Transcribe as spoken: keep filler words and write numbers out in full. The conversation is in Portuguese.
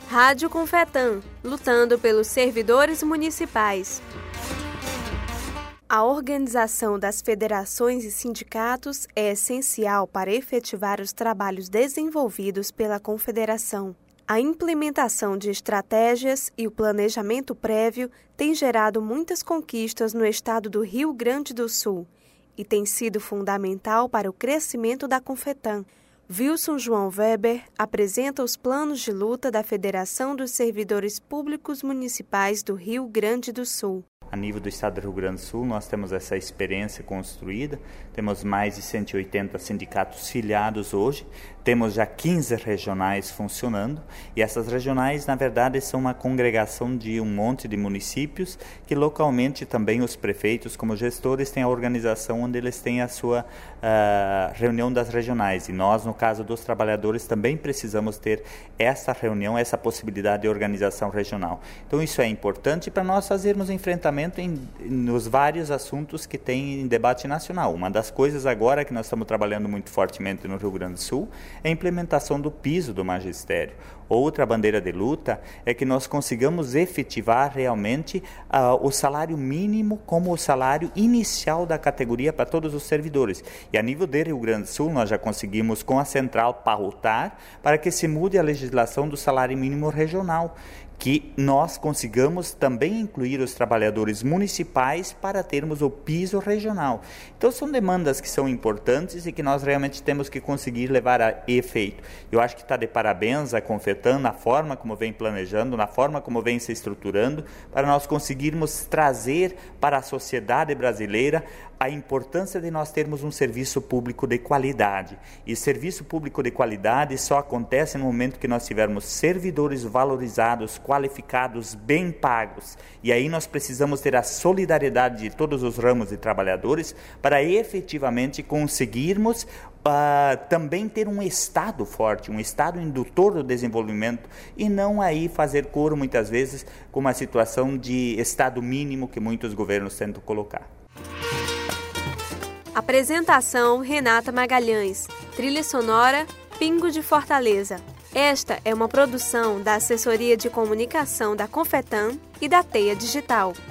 Rádio Confetam, lutando pelos servidores municipais. A organização das federações e sindicatos é essencial para efetivar os trabalhos desenvolvidos pela Confederação. A implementação de estratégias e o planejamento prévio têm gerado muitas conquistas no estado do Rio Grande do Sul e tem sido fundamental para o crescimento da Confetam. Wilson João Weber apresenta os planos de luta da Federação dos Servidores Públicos Municipais do Rio Grande do Sul. A nível do estado do Rio Grande do Sul, nós temos essa experiência construída, temos mais de cento e oitenta sindicatos filiados hoje, temos já quinze regionais funcionando, e essas regionais, na verdade, são uma congregação de um monte de municípios, que localmente também os prefeitos, como gestores, têm a organização onde eles têm a sua uh, reunião das regionais, e nós, no caso dos trabalhadores, também precisamos ter essa reunião, essa possibilidade de organização regional. Então, isso é importante para nós fazermos enfrentamento Em, nos vários assuntos que tem em debate nacional. Uma das coisas agora que nós estamos trabalhando muito fortemente no Rio Grande do Sul é a implementação do piso do magistério. Outra bandeira de luta é que nós consigamos efetivar realmente uh, o salário mínimo como o salário inicial da categoria para todos os servidores. E a nível do Rio Grande do Sul, nós já conseguimos com a central pautar para que se mude a legislação do salário mínimo regional, que nós consigamos também incluir os trabalhadores municipais para termos o piso regional. Então, são demandas que são importantes e que nós realmente temos que conseguir levar a efeito. Eu acho que está de parabéns a Confetam na forma como vem planejando, na forma como vem se estruturando, para nós conseguirmos trazer para a sociedade brasileira a importância de nós termos um serviço público de qualidade. E serviço público de qualidade só acontece no momento que nós tivermos servidores valorizados, qualificados, bem pagos. E aí nós precisamos ter a solidariedade de todos os ramos de trabalhadores para efetivamente conseguirmos uh, também ter um Estado forte, um Estado indutor do desenvolvimento, e não aí fazer coro muitas vezes com uma situação de Estado mínimo que muitos governos tentam colocar. Apresentação: Renata Magalhães. Trilha sonora: Pingo de Fortaleza. Esta é uma produção da Assessoria de Comunicação da Confetam e da Teia Digital.